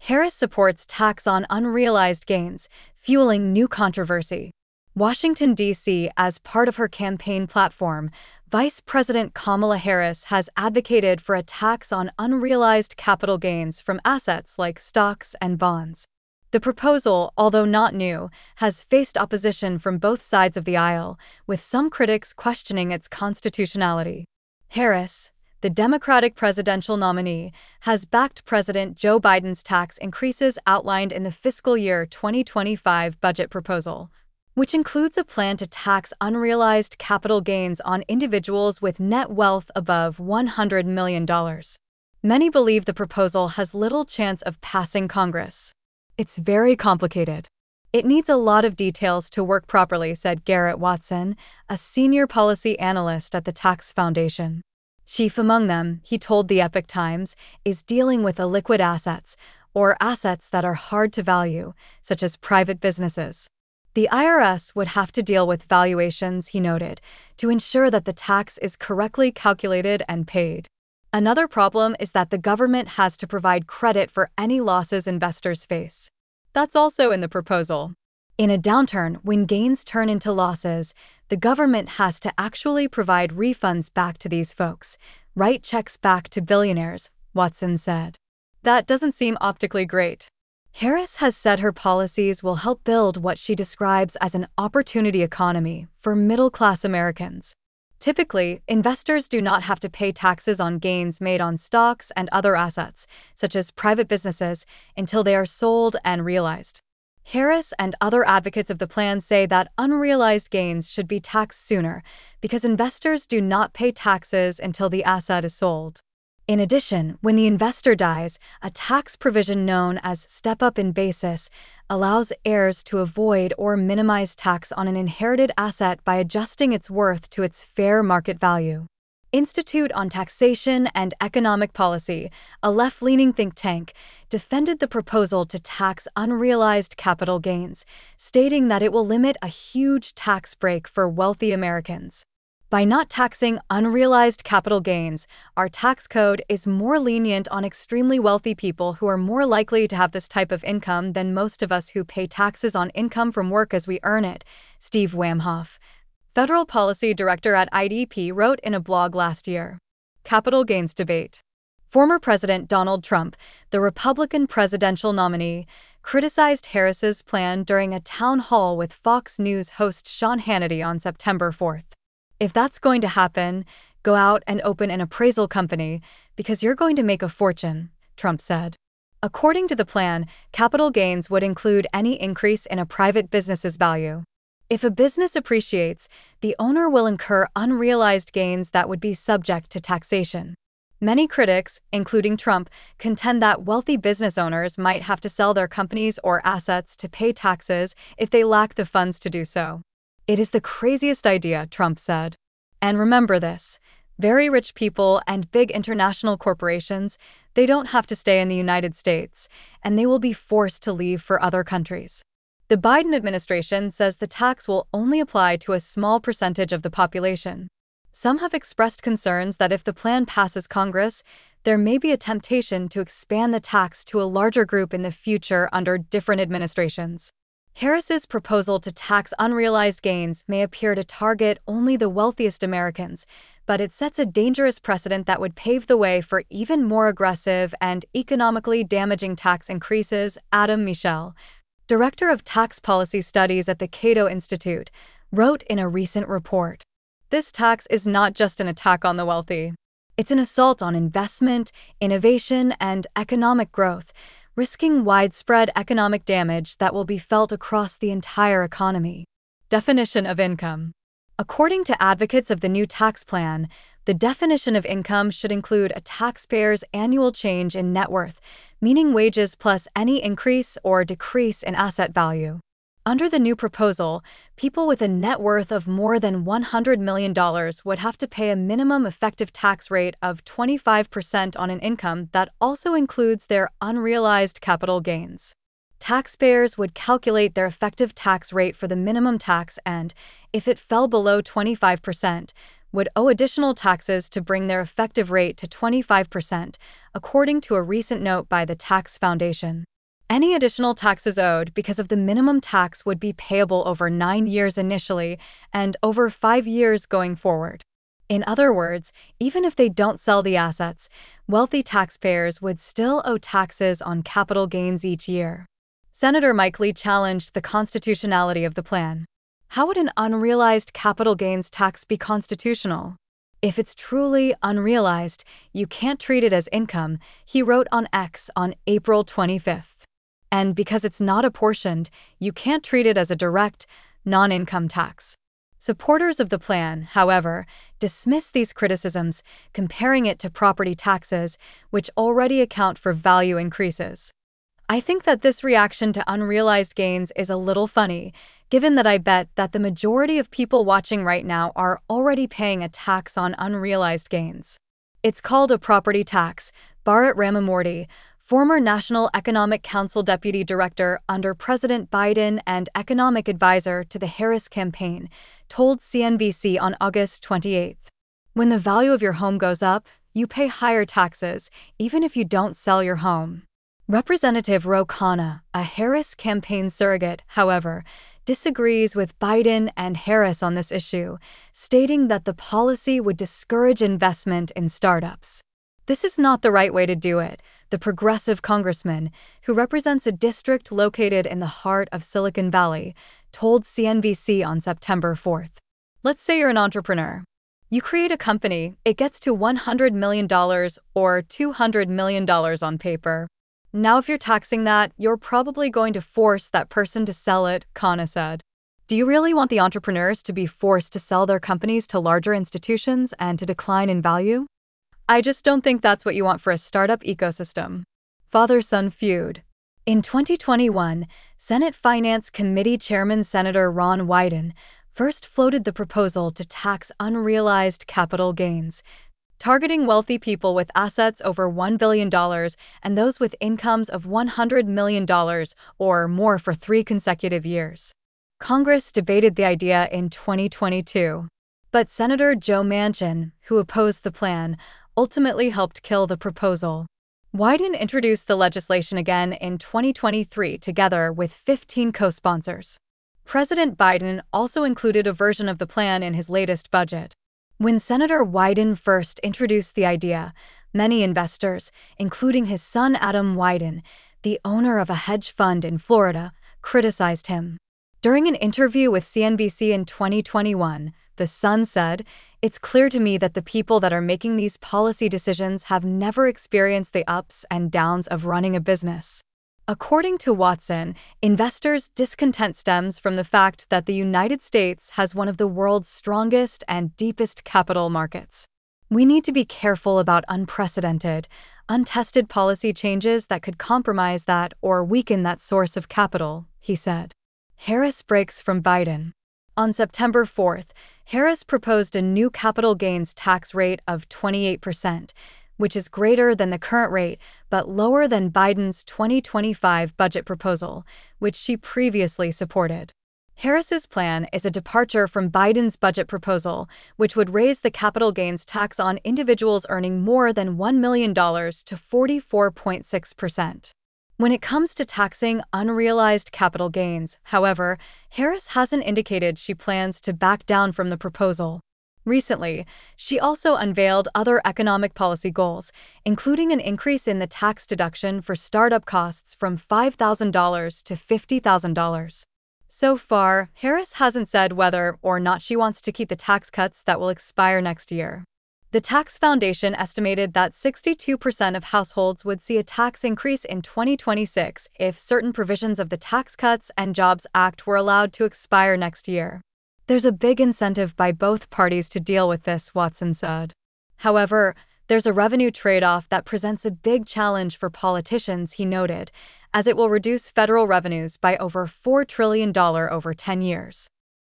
Harris supports tax on unrealized gains, fueling new controversy. Washington, D.C. As part of her campaign platform, Vice President Kamala Harris has advocated for a tax on unrealized capital gains from assets like stocks and bonds. The proposal, although not new, has faced opposition from both sides of the aisle, with some critics questioning its constitutionality. Harris, the Democratic presidential nominee, has backed President Joe Biden's tax increases outlined in the fiscal year 2025 budget proposal, which includes a plan to tax unrealized capital gains on individuals with net wealth above $100 million. Many believe the proposal has little chance of passing Congress. It's very complicated. It needs a lot of details to work properly, said Garrett Watson, a senior policy analyst at the Tax Foundation. Chief among them, he told the Epoch Times, is dealing with illiquid assets, or assets that are hard to value, such as private businesses. The IRS would have to deal with valuations, he noted, to ensure that the tax is correctly calculated and paid. Another problem is that the government has to provide credit for any losses investors face. That's also in the proposal. In a downturn, when gains turn into losses, the government has to actually provide refunds back to these folks, write checks back to billionaires, Watson said. That doesn't seem optically great. Harris has said her policies will help build what she describes as an opportunity economy for middle-class Americans. Typically, investors do not have to pay taxes on gains made on stocks and other assets, such as private businesses, until they are sold and realized. Harris and other advocates of the plan say that unrealized gains should be taxed sooner because investors do not pay taxes until the asset is sold. In addition, when the investor dies, a tax provision known as step-up in basis allows heirs to avoid or minimize tax on an inherited asset by adjusting its worth to its fair market value. Institute on Taxation and Economic Policy, a left-leaning think tank, defended the proposal to tax unrealized capital gains, stating that it will limit a huge tax break for wealthy Americans. By not taxing unrealized capital gains, our tax code is more lenient on extremely wealthy people who are more likely to have this type of income than most of us who pay taxes on income from work as we earn it, Steve Wamhoff, Federal Policy Director at IDP, wrote in a blog last year. Capital Gains Debate. Former President Donald Trump, the Republican presidential nominee, criticized Harris's plan during a town hall with Fox News host Sean Hannity on September 4th. If that's going to happen, go out and open an appraisal company because you're going to make a fortune, Trump said. According to the plan, capital gains would include any increase in a private business's value. If a business appreciates, the owner will incur unrealized gains that would be subject to taxation. Many critics, including Trump, contend that wealthy business owners might have to sell their companies or assets to pay taxes if they lack the funds to do so. It is the craziest idea, Trump said. And remember this, very rich people and big international corporations, they don't have to stay in the United States, and they will be forced to leave for other countries. The Biden administration says the tax will only apply to a small percentage of the population. Some have expressed concerns that if the plan passes Congress, there may be a temptation to expand the tax to a larger group in the future under different administrations. Harris's proposal to tax unrealized gains may appear to target only the wealthiest Americans, but it sets a dangerous precedent that would pave the way for even more aggressive and economically damaging tax increases, Adam Michel, director of tax policy studies at the Cato Institute, wrote in a recent report. This tax is not just an attack on the wealthy. It's an assault on investment, innovation, and economic growth, risking widespread economic damage that will be felt across the entire economy. Definition of income. According to advocates of the new tax plan, the definition of income should include a taxpayer's annual change in net worth, meaning wages plus any increase or decrease in asset value. Under the new proposal, people with a net worth of more than $100 million would have to pay a minimum effective tax rate of 25% on an income that also includes their unrealized capital gains. Taxpayers would calculate their effective tax rate for the minimum tax and, if it fell below 25%, would owe additional taxes to bring their effective rate to 25%, according to a recent note by the Tax Foundation. Any additional taxes owed because of the minimum tax would be payable over 9 years initially and over 5 years going forward. In other words, even if they don't sell the assets, wealthy taxpayers would still owe taxes on capital gains each year. Senator Mike Lee challenged the constitutionality of the plan. How would an unrealized capital gains tax be constitutional? If it's truly unrealized, you can't treat it as income, he wrote on X on April 25th. And because it's not apportioned, you can't treat it as a direct, non-income tax. Supporters of the plan, however, dismiss these criticisms, comparing it to property taxes, which already account for value increases. I think that this reaction to unrealized gains is a little funny, given that I bet that the majority of people watching right now are already paying a tax on unrealized gains. It's called a property tax. Bharat Ramamurthy, former National Economic Council Deputy Director under President Biden and economic advisor to the Harris campaign, told CNBC on August 28. When the value of your home goes up, you pay higher taxes, even if you don't sell your home. Representative Ro Khanna, a Harris campaign surrogate, however, disagrees with Biden and Harris on this issue, stating that the policy would discourage investment in startups. This is not the right way to do it, the progressive congressman, who represents a district located in the heart of Silicon Valley, told CNBC on September 4th. Let's say you're an entrepreneur. You create a company, it gets to $100 million or $200 million on paper. Now if you're taxing that, you're probably going to force that person to sell it, Khanna said. Do you really want the entrepreneurs to be forced to sell their companies to larger institutions and to decline in value? I just don't think that's what you want for a startup ecosystem. Father-son feud. In 2021, Senate Finance Committee Chairman Senator Ron Wyden first floated the proposal to tax unrealized capital gains, targeting wealthy people with assets over $1 billion and those with incomes of $100 million or more for 3 consecutive years. Congress debated the idea in 2022, but Senator Joe Manchin, who opposed the plan, ultimately helped kill the proposal. Wyden introduced the legislation again in 2023 together with 15 co-sponsors. President Biden also included a version of the plan in his latest budget. When Senator Wyden first introduced the idea, many investors, including his son Adam Wyden, the owner of a hedge fund in Florida, criticized him. During an interview with CNBC in 2021, the Son said, "It's clear to me that the people that are making these policy decisions have never experienced the ups and downs of running a business." According to Watson, investors' discontent stems from the fact that the United States has one of the world's strongest and deepest capital markets. We need to be careful about unprecedented, untested policy changes that could compromise that or weaken that source of capital, he said. Harris breaks from Biden. On September 4th, Harris proposed a new capital gains tax rate of 28%, which is greater than the current rate but lower than Biden's 2025 budget proposal, which she previously supported. Harris's plan is a departure from Biden's budget proposal, which would raise the capital gains tax on individuals earning more than $1 million to 44.6%. When it comes to taxing unrealized capital gains, however, Harris hasn't indicated she plans to back down from the proposal. Recently, she also unveiled other economic policy goals, including an increase in the tax deduction for startup costs from $5,000 to $50,000. So far, Harris hasn't said whether or not she wants to keep the tax cuts that will expire next year. The Tax Foundation estimated that 62% of households would see a tax increase in 2026 if certain provisions of the Tax Cuts and Jobs Act were allowed to expire next year. There's a big incentive by both parties to deal with this, Watson said. However, there's a revenue trade-off that presents a big challenge for politicians, he noted, as it will reduce federal revenues by over $4 trillion over 10 years.